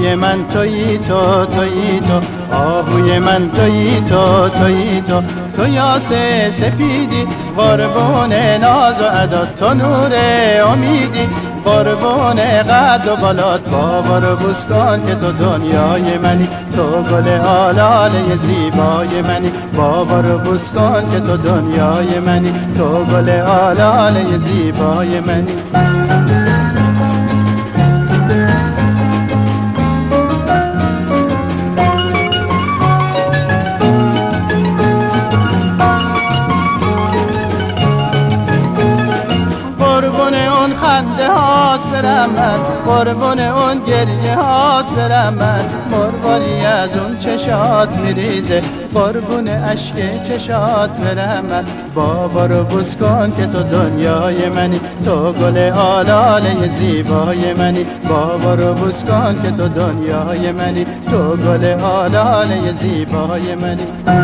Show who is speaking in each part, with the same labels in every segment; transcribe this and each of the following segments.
Speaker 1: آهوی من تویی تو، تویی تو، آهوی من تویی تو، تویی تو، تو یاس سپیدی قربون ناز و ادا، تو نور امیدی قربون قد و بالات، بابا رو بوس کن که تو دنیای منی، تو گل آلاله زیبای منی، بابا رو بوس کن که تو دنیای منی، تو گل آلاله زیبای منی. قربون اون خنده هات برم من، قربون اون گریه هات برم من، مرواری از اون چشات میریزه قربون اشک چشات برم من، بابا رو بوس کن که تو دنیای منی، تو گل آلاله زیبای منی، بابا رو بوس کن که تو دنیای منی، تو گل آلاله زیبای منی.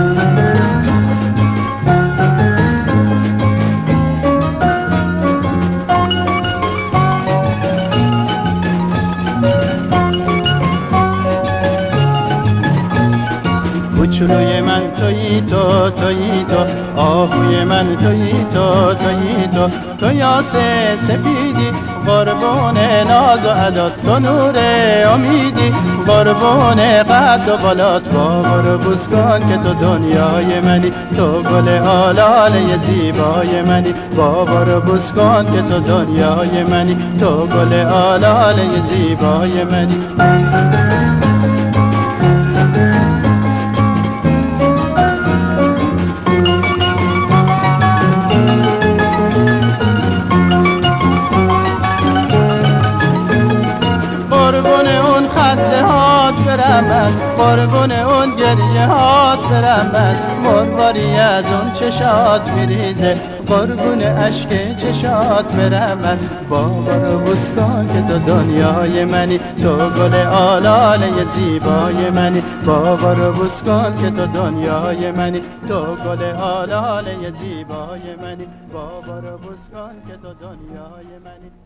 Speaker 1: کوچولوی من تویی تو، تویی تو، آهوی من تویی تو، تویی تو، تو یاس سپیدی قربون ناز و ادا، تو نور امیدی قربون قد و بالات، بابا رو بوس کن که تو دنیای منی، تو گل آلاله زیبای منی، بابا رو بوس کن که تو دنیای منی، تو گل آلاله زیبای منی. قربون اون خنده هات برم من، قربون اون گریه هات برم من، مرواری از اون چشات میریزه قربون اشک چشات برم من، بابا رو بوس کن که تو دنیای منی، تو گل آلاله زیبای منی، بابا رو بوس کن که تو دنیای منی، تو گل آلاله زیبای منی، بابا رو بوس کن که تو دنیای منی.